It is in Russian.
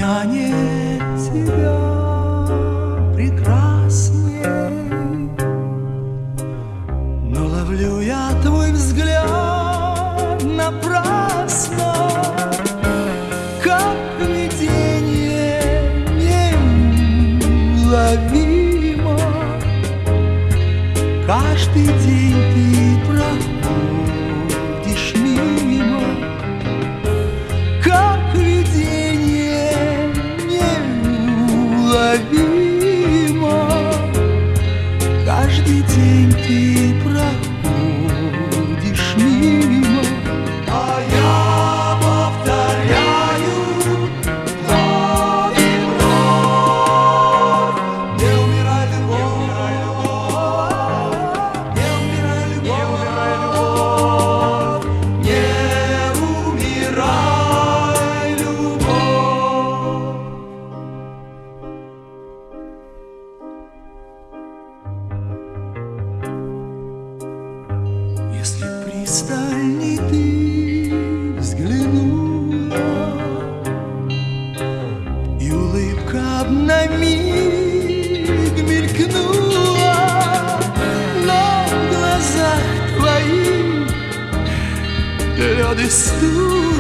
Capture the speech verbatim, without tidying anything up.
меня нет тебя прекрасней, но ловлю я твой взгляд напрасно, как видение неуловимо. Каждый день ты проходишь мимо, как видение неуловимо. Каждый день ты проходишь мимо, а я повторяю вновь и вновь: не умирай, любовь, не умирай, любовь, не умирай, любовь. Если пристальней ты взглянула, и улыбка на миг мелькнула, но в глазах твоих лед и стук.